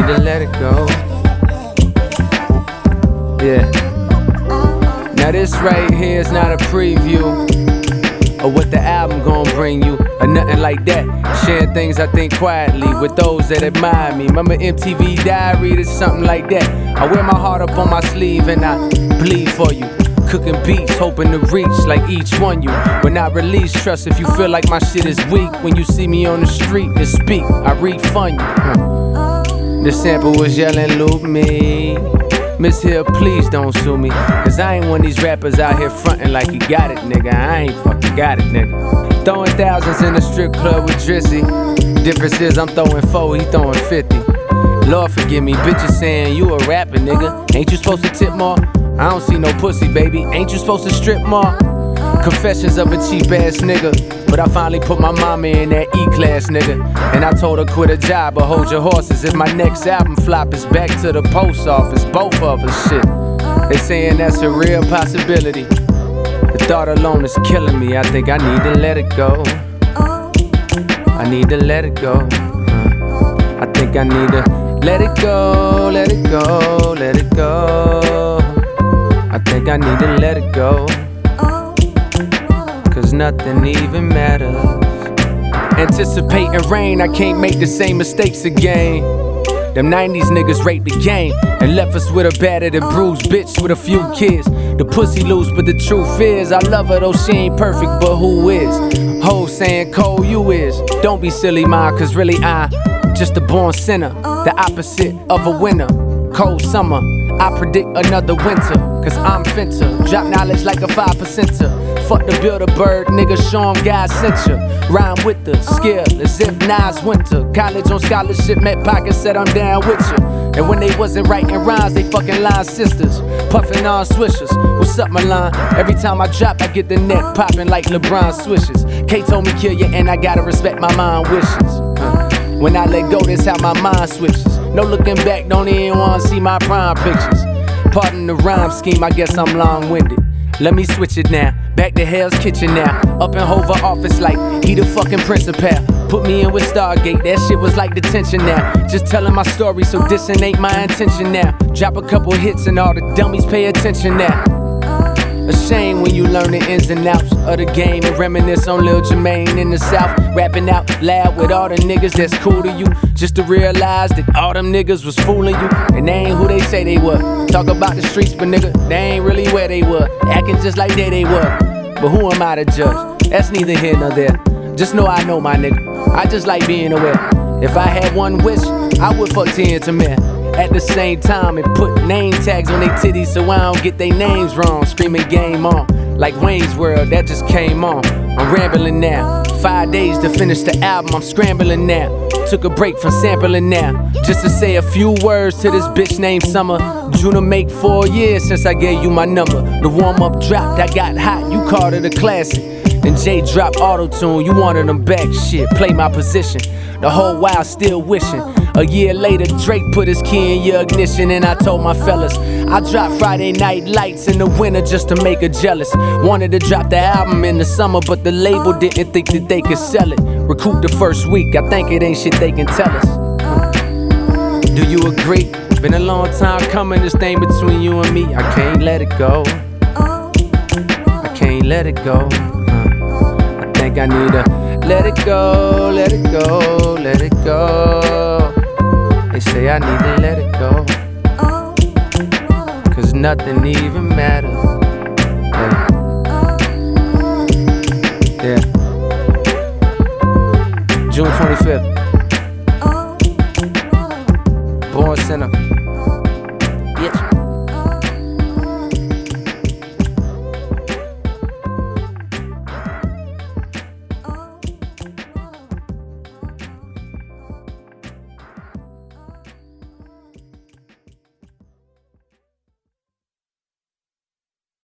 need to let it go. Yeah. Now this right here is not a preview of what the album gon' bring you, or nothing like that. Sharing things I think quietly with those that admire me. Remember MTV Diary, it's something like that. I wear my heart up on my sleeve and I bleed for you. Cooking beats, hoping to reach like each one you. When I release, trust if you feel like my shit is weak. When you see me on the street to speak, I refund you. The sample was yelling, loop me. Miss Hill, please don't sue me. Cause I ain't one of these rappers out here frontin' like you got it, nigga. I ain't fucking got it, nigga. Throwing thousands in the strip club with Drizzy. Difference is I'm throwing 4, he throwing 50. Lord forgive me, bitches saying you a rapper, nigga. Ain't you supposed to tip more? I don't see no pussy, baby. Ain't you supposed to strip more? Confessions of a cheap ass nigga. But I finally put my mama in that E-class, nigga. And I told her quit a job, but hold your horses. If my next album flop, it's back to the post office. Both of us, shit. They saying that's a real possibility. The thought alone is killing me. I think I need to let it go. I need to let it go. I think I need to let it go, let it go, let it go. I think I need to let it go. Cause nothing even matters. Anticipating rain, I can't make the same mistakes again. Them 90s niggas raped the game and left us with a battered and bruised bitch with a few kids. The pussy loose, but the truth is I love her though she ain't perfect, but who is? Ho saying Cole, you is. Don't be silly, ma, cause really I just a born sinner, the opposite of a winner. Cold summer, I predict another winter. Cause I'm finna drop knowledge like a 5%er. Fuck the Build-A-Bird, nigga, show 'em God sent ya. Rhyme with the skill as if Nas winter. College on scholarship, met pockets, said I'm down with ya. And when they wasn't writing rhymes, they fucking line sisters. Puffin' on swishers, what's up Milan? Every time I drop, I get the net poppin' like LeBron swishes. K told me kill ya and I gotta respect my mind wishes. When I let go, that's how my mind switches. No looking back, don't even wanna see my prime pictures. Pardon the rhyme scheme, I guess I'm long-winded. Let me switch it now, back to Hell's Kitchen now. Up in Hoover office like he the fucking principal. Put me in with Stargate, that shit was like detention now. Just telling my story, so dissing ain't my intention now. Drop a couple hits and all the dummies pay attention now. A shame when you learn the ins and outs of the game and reminisce on Lil Jermaine in the South. Rapping out loud with all the niggas that's cool to you. Just to realize that all them niggas was fooling you. And they ain't who they say they were. Talk about the streets, but nigga, they ain't really where they were. Acting just like they were. But who am I to judge? That's neither here nor there. Just know I know my nigga. I just like being aware. If I had one wish, I would fuck 10 to men. At the same time and put name tags on they titties so I don't get they names wrong. Screaming game on, like Wayne's World, that just came on. I'm rambling now, 5 days to finish the album, I'm scrambling now. Took a break from sampling now, just to say a few words to this bitch named Summer. June to make 4 years since I gave you my number. The warm-up dropped, I got hot, you called it a classic. Then Jay dropped auto-tune, you wanted them back, shit, play my position. The whole while still wishing. A year later, Drake put his key in your ignition, and I told my fellas I dropped Friday Night Lights in the winter just to make her jealous. Wanted to drop the album in the summer, but the label didn't think that they could sell it. Recoup the first week, I think it ain't shit they can tell us. Do you agree? Been a long time coming, this thing between you and me. I can't let it go. I can't let it go. I think I need to let it go, let it go, let it go. They say I need to let it go. Cause nothing even matters. Hey.